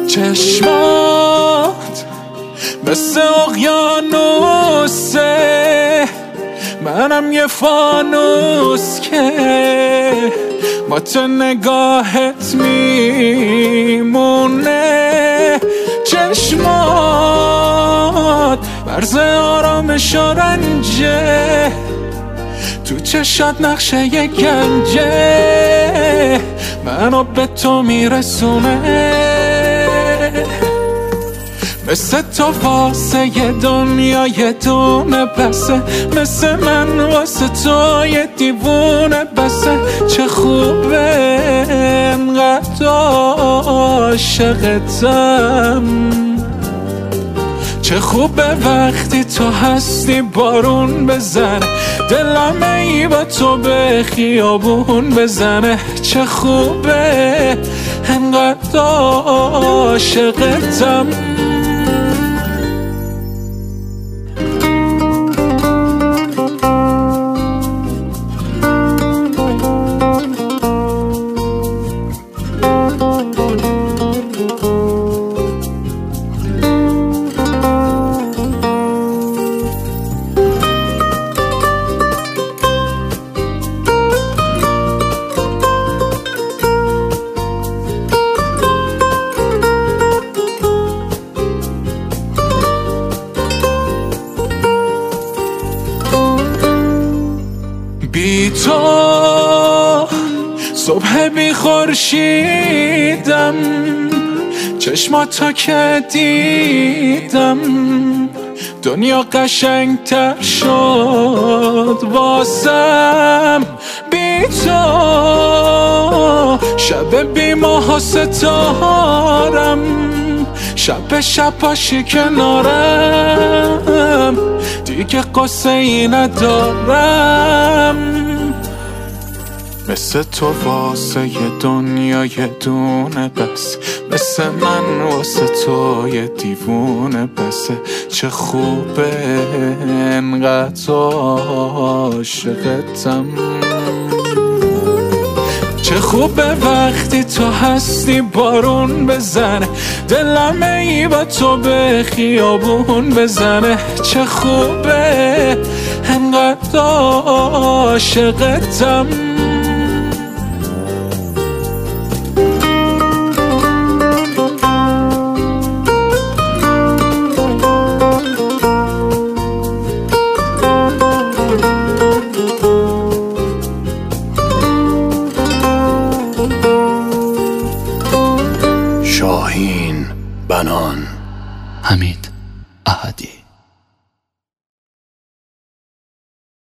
چشمات مثل اقیانوسه، منم یه فانوس که با تو نگاهت میمونه. چشمات مرز آرامش و رنجه، تو چشات نقشه ی گنجه، منو به تو میرسونه. مثل تو واسه یه دنیا یه دونه بسه، مثل من واسه تو یه دیوونه بسه. چه خوبه انقدر عاشقتم، چه خوبه وقتی تو هستی بارون بزنه، دلم ای با تو به خیابون بزنه. چه خوبه انقدر عاشقتم. بی تو صبح بی خورشیدم، چشماتو که دیدم دنیا قشنگتر شد واسم. بی تو شب بی ماه و ستارم، شب پاشی کنارم، دیگه قصه ای ندارم. مثل تو واسه یه دنیا یه دونه بس، مثل من واسه تو یه دیوونه بسه. چه خوبه انقدر عاشقتم، چه خوبه وقتی تو هستی بارون بزنه، دلم ای با تو به خیابون بزنه. چه خوبه انقدر عاشقتم. شاهین بنان، حمید احدی.